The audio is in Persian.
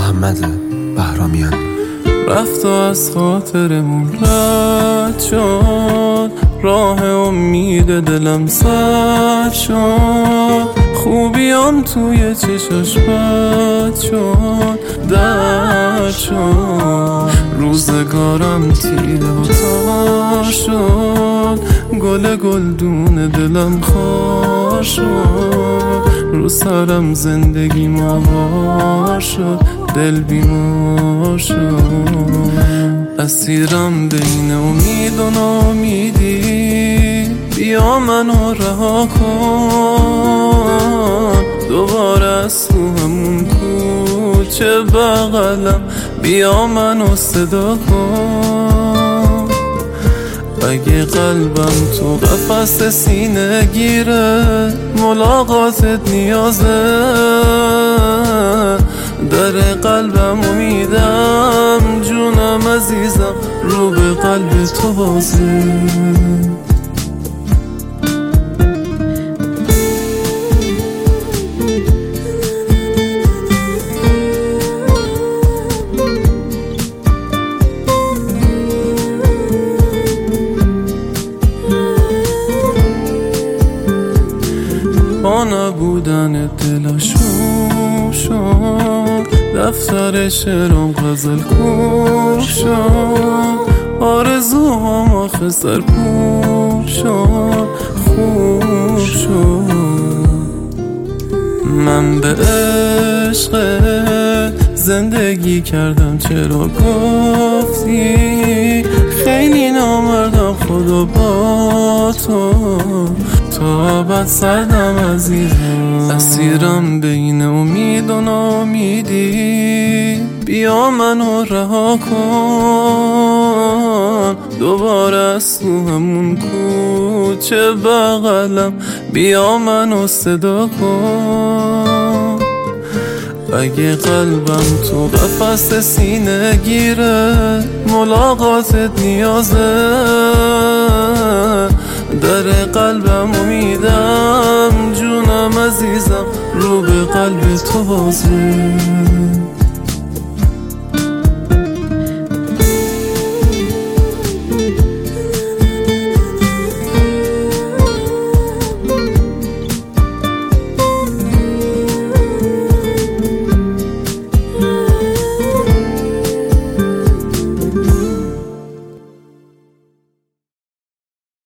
محمد بهرامیان. رفت و از خاطرمون رد شد، راه امید دلم سد شد، خوبیام توی چشاش بد شد، درد شد، روزگارم تیره و تار شد، گل گلدون دلم خار شد، رو سرم زندگی ماوار شد، دل بیمار شد. اسیرم بین امید و نامیدی، بیا منو رها کن، دوباره از تو همون کوچه بغلم بیا منو صدا کن. اگه قلبم تو قفس سینه گیره، ملاقاتت نیازه، در قلبم امیدم، جونم عزیزم رو به قلب تو بازه. با نبودن دلشون شد، دفتر شعرم غزل کور شد، آرزوهام آخه سرکوب شد، خوب شد. من به عشق زندگی کردم، چرا گفتی خیلی نامردم خدا با تو، تا ابد سردم عزیزم. اسیرم بین امید و نامیدی، بیا منو رها کن، دوباره از تو همون کوچه بغلم بیا منو صدا کن. اگه قلبم تو قفس سینه گیره، ملاقاتت نیازه، در قلبم امیدم، جونم عزیزم رو به قلب تو بازه.